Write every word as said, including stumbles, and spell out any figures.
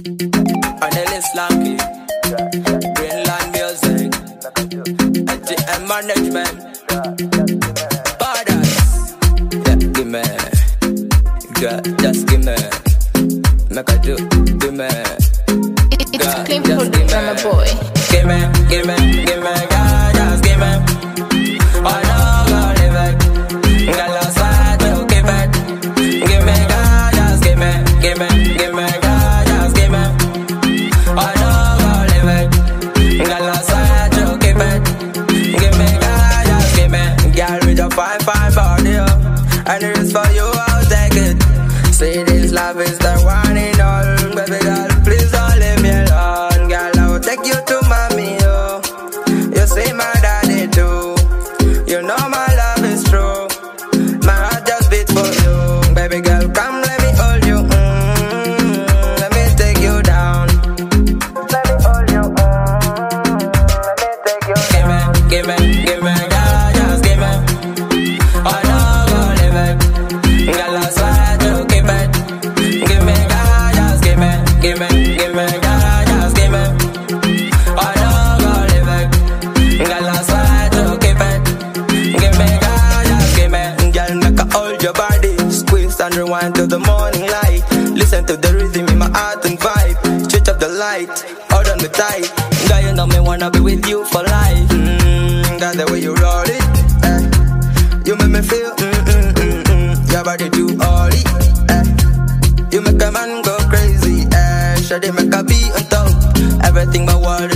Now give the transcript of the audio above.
Anneli Slanky, Greenland Music, H T M Management, Badass. Yeah, give me, girl, just give me, make I do, give me. It's Clean Product from a boy. Give me, give me, give me, girl, just give me. Oh no, girl, leave it. Girl, I swear to keep it. Give me, girl, just give me, give me, give me, girl, just give me. Oh no, girl, leave it. Girl, I swear to keep it. Give me, girl, just give me. Girl, with your fine, fine body, oh. And it is for you, I'll take it. Say this love is the one in all. Baby girl, please don't leave me alone. Girl, I will take you to mommy, oh. You see my daddy too. You know my love is true. My heart just beats for you. Baby girl, come let me hold you. Mm, let me take you down. Let me hold you. Mm, let me take you down. Give me, give me, give me, girl, just give me. Oh no, go leave it. Girl, I swear to keep it. Give me, girl, just give me. Give me, give me, girl, just give me. Oh no, go leave it. Girl, I swear to keep it. Give me, girl, just give me. Girl, make I hold your body. Squeeze and rewind till the morning light. Listen to the rhythm in my heart and vibe. Switch up the light, hold on me tight. Girl, you know me wanna be with you for life. Mmm, got the way you roll it, eh. You make me feel, mm, mm, mm, mm. Your body do all it, eh. You make a man go crazy, eh. Shawty make a beat on top. Everything my world